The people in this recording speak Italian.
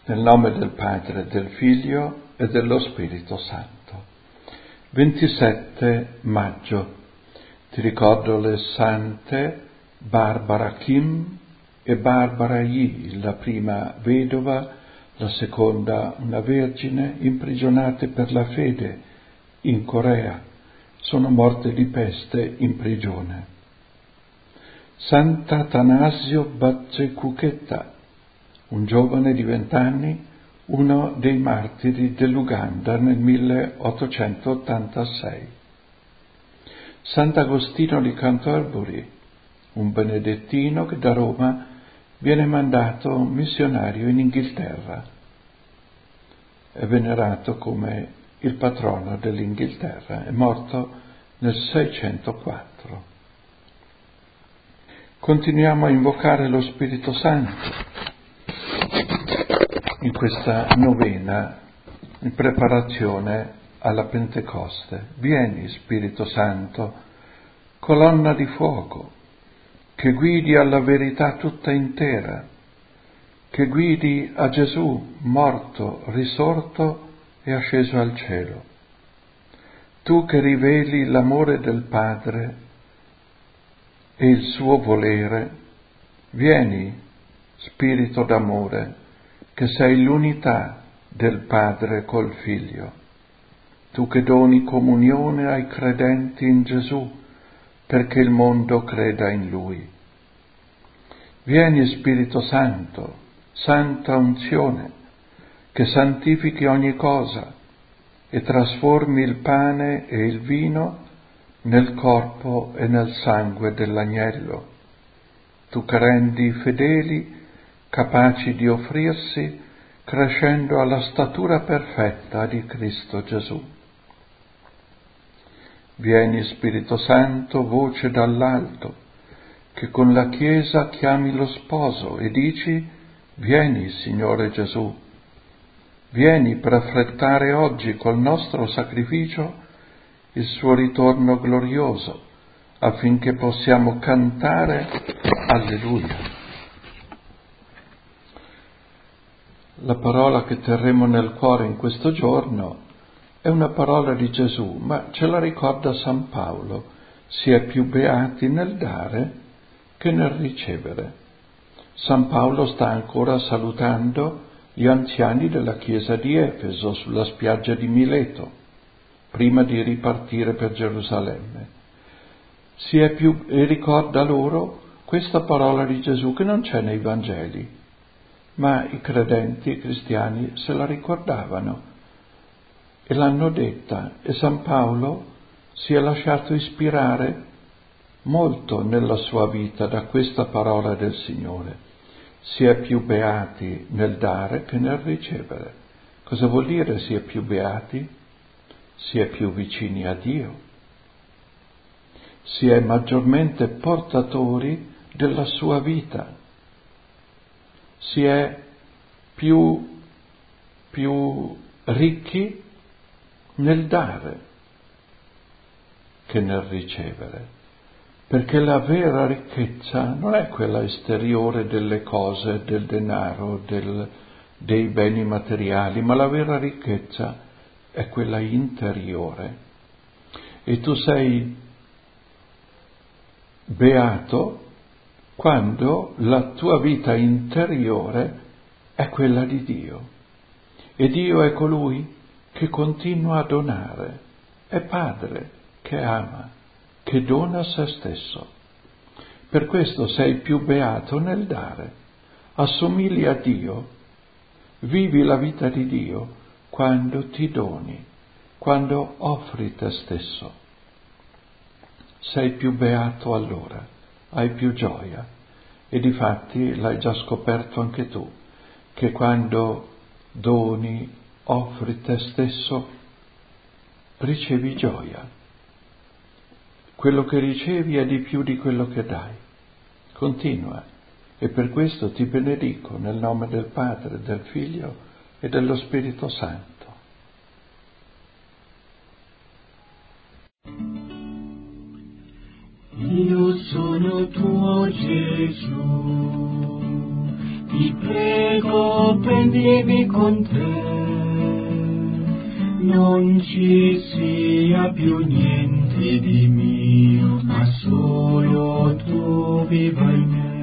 Nel nome del Padre, del Figlio e dello Spirito Santo. 27 maggio. Ti ricordo le sante Barbara Kim e Barbara Yi, la prima vedova, la seconda una vergine, imprigionate per la fede in Corea. Sono morte di peste in prigione. Sant'Atanasio Bazzekucheta, un giovane di 20 anni, uno dei martiri dell'Uganda nel 1886. Sant'Agostino di Canterbury, un benedettino che da Roma viene mandato missionario in Inghilterra. È venerato come il patrono dell'Inghilterra, è morto nel 604. Continuiamo a invocare lo Spirito Santo in questa novena in preparazione alla Pentecoste. Vieni, Spirito Santo, colonna di fuoco, che guidi alla verità tutta intera, che guidi a Gesù morto, risorto e asceso al cielo. Tu che riveli l'amore del Padre e il suo volere, vieni, Spirito d'amore, che sei l'unità del Padre col Figlio. Tu che doni comunione ai credenti in Gesù, perché il mondo creda in Lui. Vieni, Spirito Santo, santa unzione, che santifichi ogni cosa e trasformi il pane e il vino nel corpo e nel sangue dell'agnello. Tu che rendi fedeli, capaci di offrirsi, crescendo alla statura perfetta di Cristo Gesù. Vieni, Spirito Santo, voce dall'alto, che con la Chiesa chiami lo sposo e dici: vieni, Signore Gesù. Vieni per affrettare oggi col nostro sacrificio il suo ritorno glorioso, affinché possiamo cantare Alleluia. La parola che terremo nel cuore in questo giorno è una parola di Gesù, ma ce la ricorda San Paolo: si è più beati nel dare che nel ricevere. San Paolo sta ancora salutando gli anziani della chiesa di Efeso sulla spiaggia di Mileto, prima di ripartire per Gerusalemme. E ricorda loro questa parola di Gesù che non c'è nei Vangeli, ma i credenti, i cristiani, se la ricordavano e l'hanno detta, e San Paolo si è lasciato ispirare molto nella sua vita da questa parola del Signore. Si è più beati nel dare che nel ricevere. Cosa vuol dire si è più beati? Si è più vicini a Dio. Si è maggiormente portatori della sua vita. Si è più ricchi nel dare che nel ricevere, perché la vera ricchezza non è quella esteriore delle cose, del denaro, dei beni materiali, ma la vera ricchezza è quella interiore. E tu sei beato quando la tua vita interiore è quella di Dio. E Dio è colui che continua a donare, è Padre che ama, che dona se stesso. Per questo sei più beato nel dare, assomigli a Dio, vivi la vita di Dio quando ti doni, quando offri te stesso. Sei più beato allora, hai più gioia, e difatti l'hai già scoperto anche tu, che quando doni, offri te stesso, ricevi gioia. Quello che ricevi è di più di quello che dai. Continua, e per questo ti benedico nel nome del Padre, del Figlio e dello Spirito Santo. Io sono tuo Gesù, ti prego prendimi con te. Non ci sia più niente di mio, ma solo tu viva in me.